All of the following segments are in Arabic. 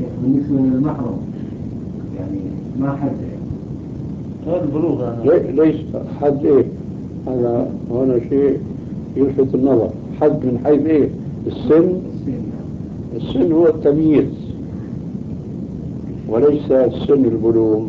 بالنسبة للمحرم يعني ما حد هذا البلوغ ليس حد إيه؟ هذا هنا شيء يلفت النظر. حد من حيث إيه؟ السن. السن هو التمييز وليس السن البلوغ.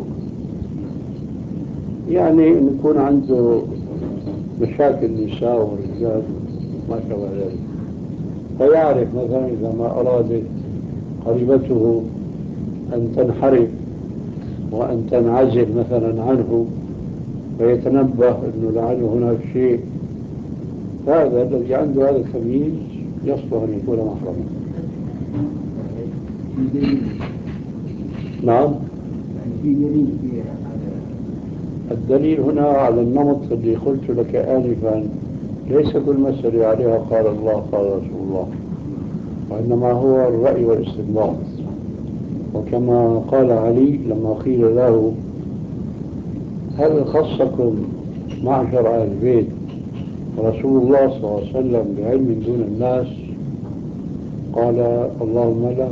يعني إن يكون عنده مشاكل نساء ورجال ما شابه ذلك، فيعرف مثلا إذا ما أرادت قريبته أن تنحرف وأن تنعزل مثلا عنه، فيتنبه أنه لعل هناك شيء، هذا الذي عنده هذا التمييز يصلح أن يكون محرما. نعم. يعني في دليل في الدليل هنا على النمط اللي قلت لك آنفا، ليس كل مسألة عليها قال الله قال رسول الله، وإنما هو الرأي والاستنباط. وكما قال علي لما قيل له هل خصكم معشر أهل البيت رسول الله صلى الله عليه وسلم بعلم دون الناس؟ قال اللهم لا،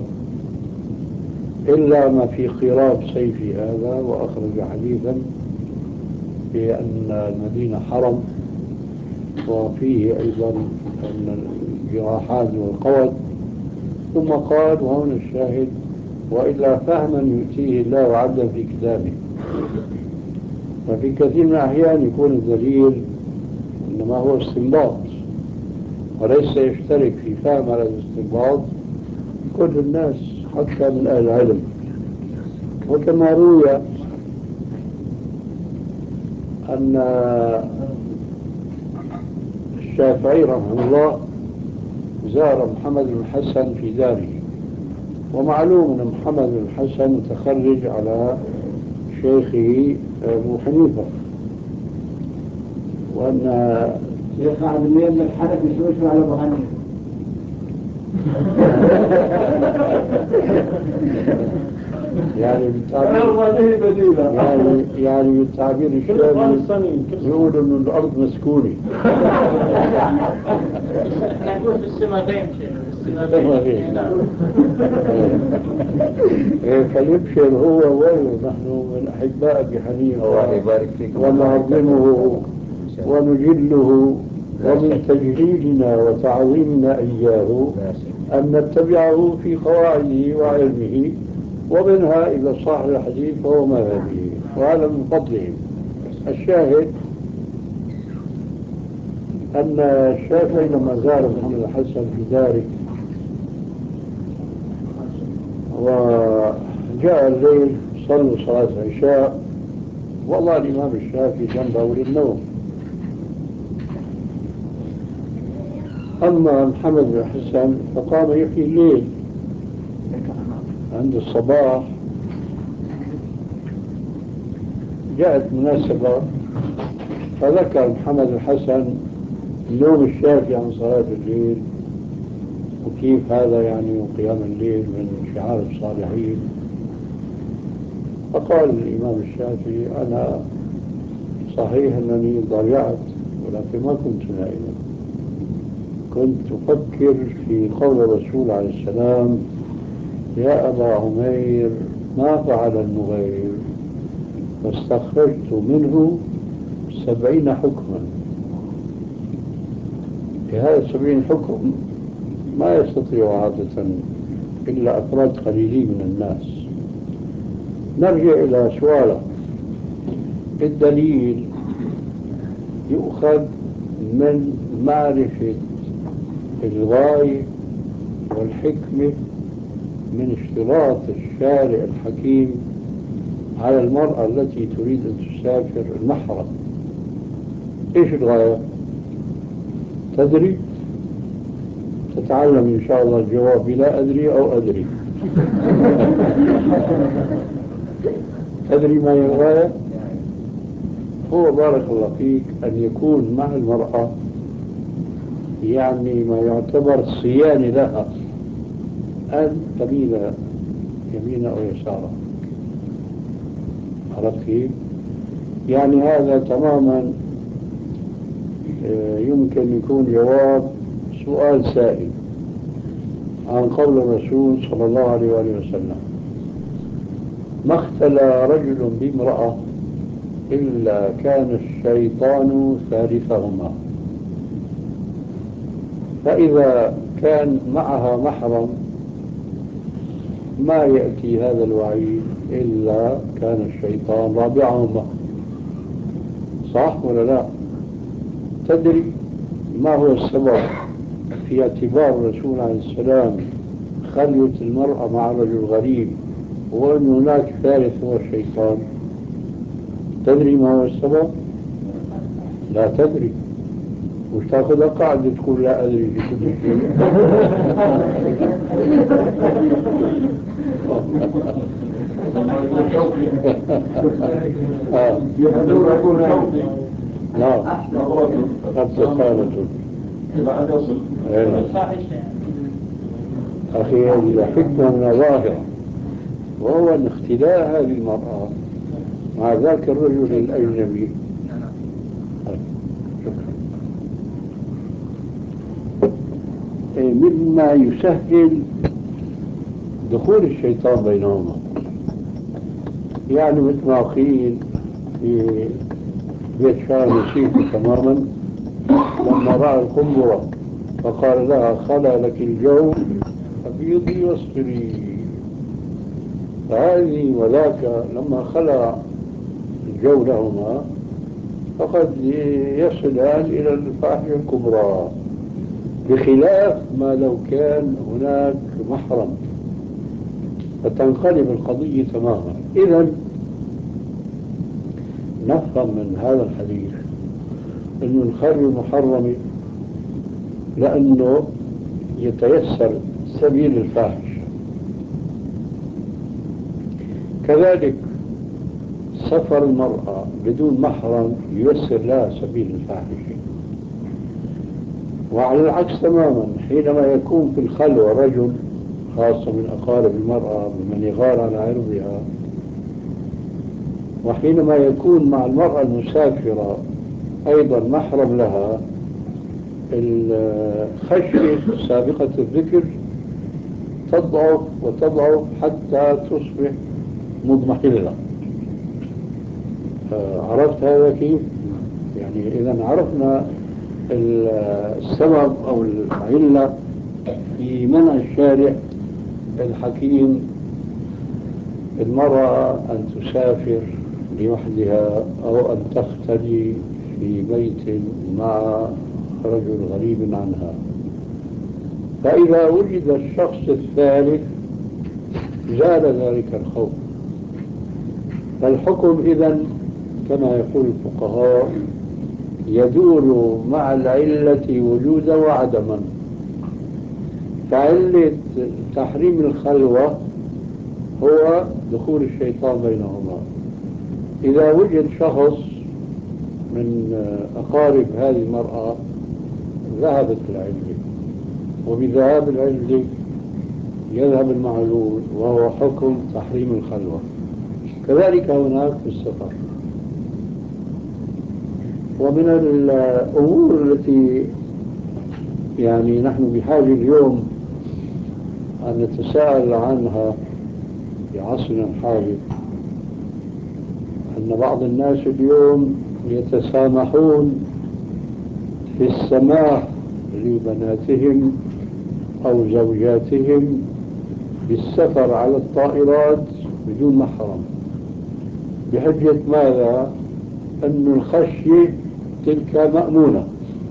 إلا ما في قراب سيفي هذا، وأخرج حديثا بأن المدينة حرم وفيه أيضا أن الجراحات والقوت، ثم قال وهنا الشاهد وإلا فهما يؤتيه الله عبدا في كتابه. ففي كثير من الأحيان يكون الدليل إنما هو استنباط وليس يشترك في فهم هذا الاستنباط كل الناس حتى من أهل العلم. وكما روي أن الشافعي رحمه الله زار محمد بن الحسن في داره، ومعلوم أن محمد بن الحسن متخرج على شيخه أبو حنيفة، وأن شيخ عبد الله بن الحنف يشوش على أبو حنيفة. يعني بالتعبير الشامي يقول إنه الأرض مسكونة. نقول في السماءين فيبشر هو ونحن من أحباء أبي حنيفة الله يبارك فيكم ونعظمه ونجله، ومن تجليلنا وتعظيمنا إياه أن نتبعه في قواعده وعلمه، ومنها إذا صح الحديث فهو مذهبه، وهذا من فضلهم. الشاهد أن الشافعي لما زار محمد الحسن في داره وجاء الليل صلوا صلاة العشاء، والله الإمام الشافعي جنبه للنوم. أما محمد بن الحسن فقام يحيي الليل عند الصباح. جاءت مناسبة فذكر محمد الحسن نوم الشافعي عن صلاة الليل، وكيف هذا يعني قيام الليل من شعار الصالحين. فقال الإمام الشافعي أنا صحيح أنني ضيعت، ولكن ما كنت نائما، كنت أفكر في قول الرسول عليه السلام يا أبا عمير ما فعل النغير، فاستخرجت منه 70 حكما. هذا 70 حكم ما يستطيع عادة إلا أفراد قليلين من الناس. نرجع إلى سؤالك. الدليل يؤخذ من معرفة الغاية والحكمة من اشتراط الشارع الحكيم على المرأة التي تريد أن تسافر المحرم. إيش الغاية؟ تدري؟ تتعلم إن شاء الله الجواب لا أدري أو أدري. تدري ما هي الغاية؟ هو بارك الله فيك أن يكون مع المرأة يعني ما يعتبر صيانة لها، أن تميل يمينا أو يسارا. عرفت كيف؟ يعني هذا تماما يمكن يكون جواب سؤال سائل. عن قول الرسول صلى الله عليه وآله وسلم: ما اختلى رجل بامرأة إلا كان الشيطان ثالثهما. فإذا كان معها محرم ما يأتي هذا الوعيد إلا كان الشيطان رابعهما. صح ولا لا؟ تدري ما هو السبب في اعتبار الرسول عليه السلام خلوة المرأة مع رجل غريب وأن هناك ثالث هو الشيطان؟ تدري ما هو السبب؟ لا تدري. مش تاخذها قاعدة تقول لا أدري في كل شيء. نعم قد سكانة أخي الحكمة من ظاهرة، وهو أن اختلاء هذه المرأة مع ذاك الرجل الأجنبي مما يسهل دخول الشيطان بينهما. يعني مثل ما قيل في بيت شاه نسيت تماما لما رأى القنبرة فقال لها: خلى لك الجو فبيضي واصبري. فهذه وذاك لما خلى الجو لهما فقد يصلان إلى الفاحشة الكبرى، بخلاف ما لو كان هناك محرم فتنقلب القضية تماما. إذن نفهم من هذا الحديث أن الخلو المحرم لأنه يتيسر سبيل الفاحش، كذلك سفر المرأة بدون محرم ييسر لها سبيل الفاحشة. وعلى العكس تماما حينما يكون في الخلوة رجل خاصة من أقارب المرأة ممن يغار على عرضها، وحينما يكون مع المرأة المسافرة أيضا محرم لها، الخشية سابقة الذكر تضعف وتضعف حتى تصبح مضمحلة. عرفت هذا كيف؟ يعني إذا عرفنا السبب أو العلة في منع الشارع الحكيم المرأة أن تسافر لوحدها أو أن تختلي في بيت مع رجل غريب عنها. فإذا وجد الشخص الثالث زال ذلك الخوف. فالحكم إذن كما يقول الفقهاء يدور مع العلة وجودا وعدما. فعلة تحريم الخلوة هو دخول الشيطان بينهما. إذا وجد شخص من أقارب هذه المرأة ذهبت العلة، وبذهاب العلة يذهب المعلول وهو حكم تحريم الخلوة. كذلك هناك في السفر. ومن الأمور التي يعني نحن بحاجة اليوم أن نتساءل عنها في عصرنا الحالي أن بعض الناس اليوم يتسامحون في السماح لبناتهم أو زوجاتهم بالسفر على الطائرات بدون محرم، بحجة ماذا؟ أن الخشية تلك مأمونة.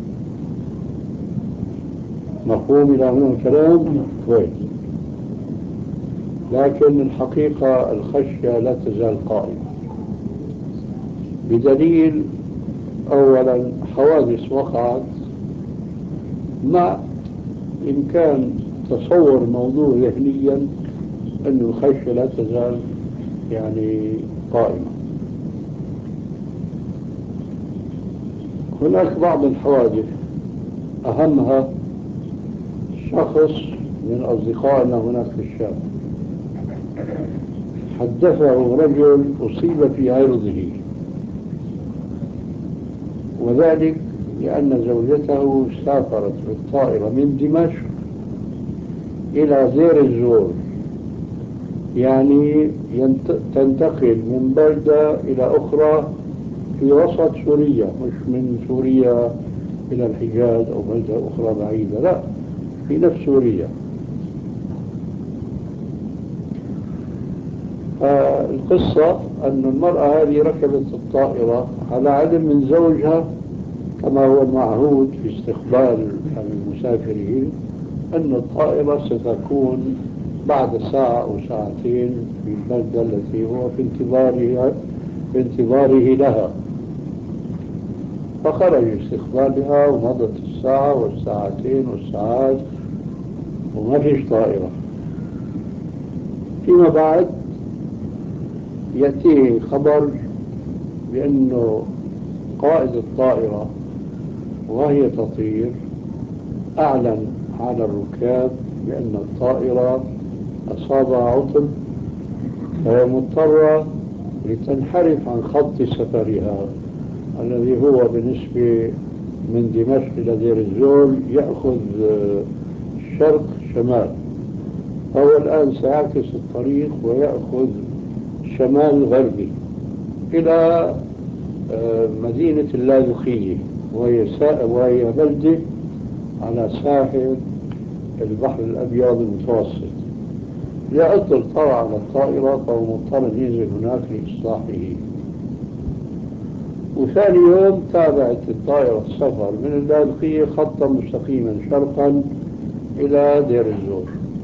مفهوم إلى هنا الكلام؟ كويس. لكن الحقيقة الخشية لا تزال قائمة، بدليل أولا حوادث وقعت مع إمكان تصور موضوع ذهنيا أن الخشية لا تزال يعني قائمة. هناك بعض الحوادث أهمها شخص من أصدقائنا هناك في الشام حدثه رجل أصيب في عرضه، وذلك لأن زوجته سافرت بالطائرة من دمشق إلى دير الزور، يعني تنتقل من بلدة إلى أخرى في وسط سوريا، مش من سوريا إلى الحجاز أو بلدة أخرى بعيدة، لا، في نفس سوريا. القصة أن المرأة هذه ركبت الطائرة على علم من زوجها، كما هو المعهود في استقبال المسافرين، أن الطائرة ستكون بعد ساعة أو ساعتين في البلدة التي هو في انتظاره لها. فخرج استقبالها ومضت الساعة والساعتين والساعات وما فيش طائرة. فيما بعد يأتيه خبر بأنه قائد الطائرة وهي تطير أعلن على الركاب بأن الطائرة أصابها عطل، فهي مضطرة لتنحرف عن خط سفرها الذي هو بالنسبة من دمشق إلى دير الزور يأخذ شرق شمال. هو الآن سيعكس الطريق ويأخذ شمال غربي إلى مدينة اللاذقية، وهي بلدة على ساحل البحر الأبيض المتوسط. لأجل طلع على الطائرة فهو مضطر ينزل هناك لإصلاحه. وثاني يوم تابعت الطائرة السفر من اللاذقية خطا مستقيما شرقا إلى دير الزور،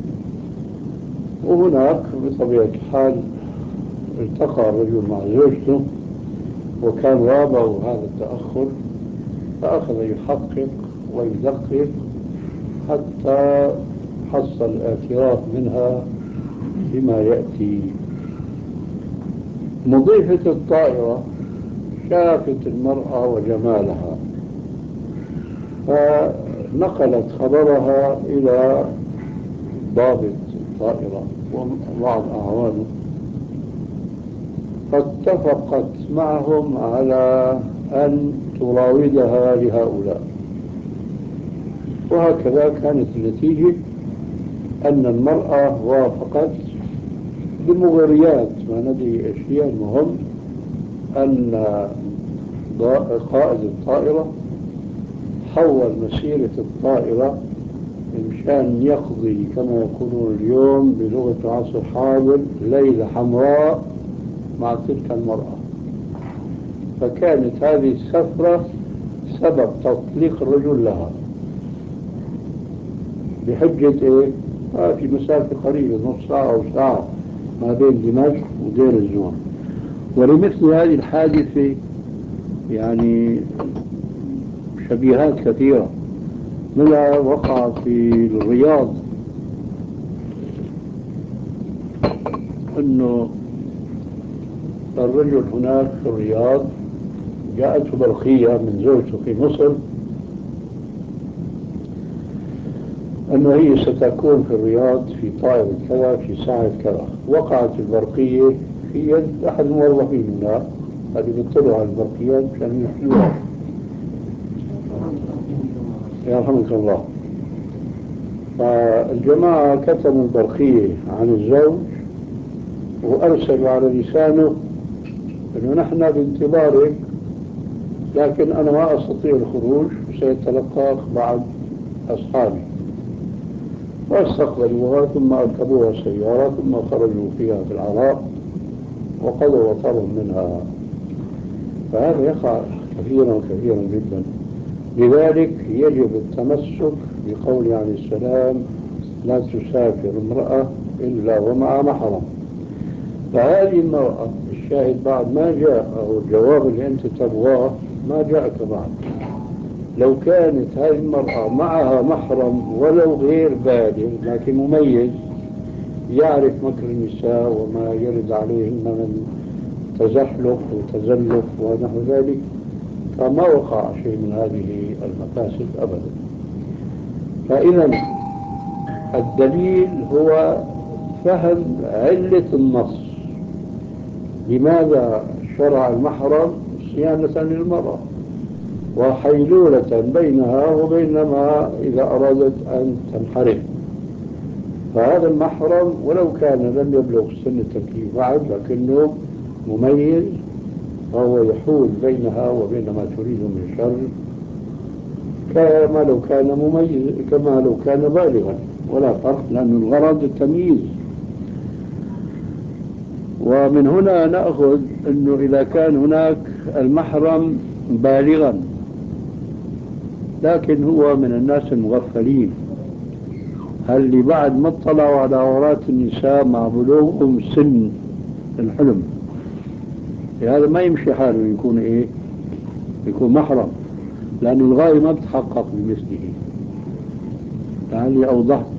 وهناك بطبيعة الحال التقى الرجل مع زوجته، وكان رابعه هذا التأخر، فأخذ يحقق ويدقق حتى حصل الاعتراف منها بما يأتي. مضيفة الطائرة شافت المرأة وجمالها، فنقلت خبرها إلى ضابط الطائرة وبعض أعوانه، فاتفقت معهم على أن تراودها لهؤلاء. وهكذا كانت النتيجة، أن المرأة وافقت بمغريات ما ندري ايش هي. المهم أن قائد الطائرة حول مسيرة الطائرة مشان يقضي كما يقولون اليوم بلغة العصر الحاضر ليلة حمراء مع تلك المرأة. فكانت هذه السفرة سبب تطليق الرجل لها بحجة إيه؟ في مسافة قريبة نص ساعة أو ساعة ما بين دمشق ودير الزور. ولمثل هذه الحادثة يعني شبيهات كثيرة، منها وقع في الرياض أنه الرجل هناك في الرياض جاءته برقية من زوجته في مصر أنه هي ستكون في الرياض في طائرة كذا في ساعة كذا. وقعت البرقية في يد أحد الموظفين هناك اللي بيطلعوا على البرقيات عشان يحلوها. يرحمك الله. فالجماعة كتموا البرقية عن الزوج وأرسلوا على لسانه أنه نحن بانتظارك، لكن أنا ما أستطيع الخروج، سيتلقاك بعض أصحابي. واستقبلوها ثم أركبوها السيارة ثم خرجوا فيها في العراء وقضوا وطرهم منها. فهذا يقع كثيرا وكثيرا جدا. لذلك يجب التمسك بقول عليه السلام: لا تسافر امرأة إلا ومع محرم. فهذه المرأة الشاهد بعد ما جاء، أو الجواب اللي أنت تبغاه ما جاءك بعد. لو كانت هذه المرأة معها محرم ولو غير بالغ لكن مميز يعرف مكر النساء وما يرد عليهن من تزحلق وتزلف ونحو ذلك، فما وقع شيء من هذه المفاسد أبدا. فإذا الدليل هو فهم علة النص، لماذا شرع المحرم صيانة للمرأة وحيلولة بينها وبين ما إذا أرادت أن تنحرف. فهذا المحرم ولو كان لم يبلغ سن التكليف بعد لكنه مميز، فهو يحول بينها وبين ما تريد من شر كما لو كان مميز، كما لو كان بالغا، ولا فرق، لأن الغرض التمييز. ومن هنا نأخذ أنه إذا كان هناك المحرم بالغا لكن هو من الناس المغفلين، هل اللي بعد ما اطلعوا على عورات النساء مع بلوغهم سن الحلم، هذا ما يمشي حاله يكون ايه، يكون محرم، لأن الغاية ما بتحقق بمثله. لعلي أوضحت